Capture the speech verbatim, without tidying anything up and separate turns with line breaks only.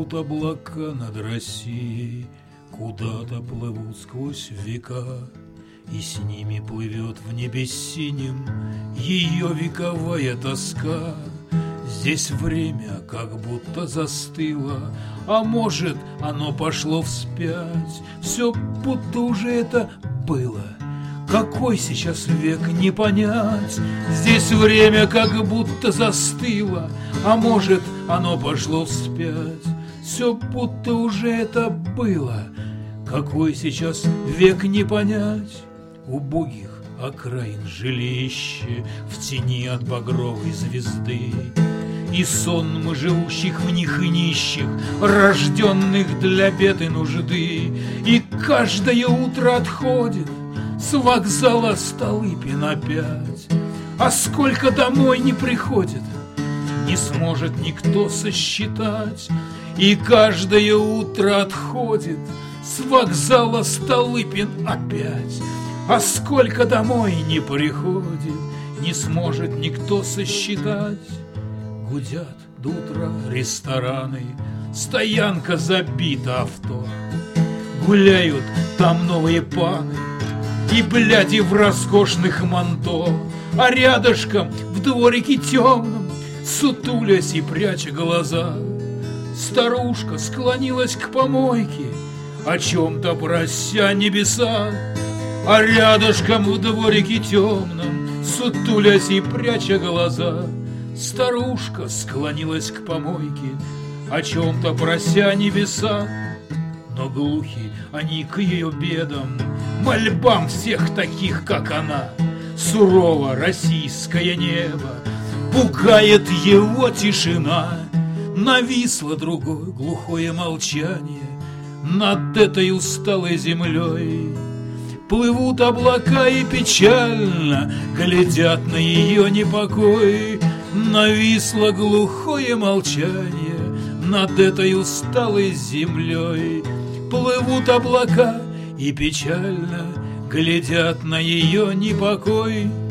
Плывут облака над Россией, куда-то плывут сквозь века, и с ними плывет в небе синим ее вековая тоска. Здесь время как будто застыло, а может, оно пошло вспять. Все будто уже это было. Какой сейчас век, не понять. Здесь время как будто застыло, а может, оно пошло вспять. Все будто уже это было. Какой сейчас век, не понять. Убогих окраин жилище в тени от багровой звезды, и сонмы живущих в них и нищих, рожденных для бед и нужды. И каждое утро отходит с вокзала Столыпин опять, а сколько домой не приходит, не сможет никто сосчитать. И каждое утро отходит с вокзала Столыпин опять, а сколько домой не приходит, не сможет никто сосчитать. Гудят до утра рестораны, стоянка забита авто, гуляют там новые паны и бляди в роскошных манто, а рядышком в дворике темном, сутулясь и пряча глаза, старушка склонилась к помойке, о чем-то прося небеса. А рядышком в дворике темном, сутулясь и пряча глаза, старушка склонилась к помойке, о чем-то прося небеса. Но глухи они к ее бедам, мольбам всех таких, как она. Сурово российское небо, пугает его тишина. Нависло другое глухое молчание над этой усталой землей. Плывут облака и печально глядят на ее непокой. Нависло глухое молчание над этой усталой землей. Плывут облака и печально глядят на ее непокой.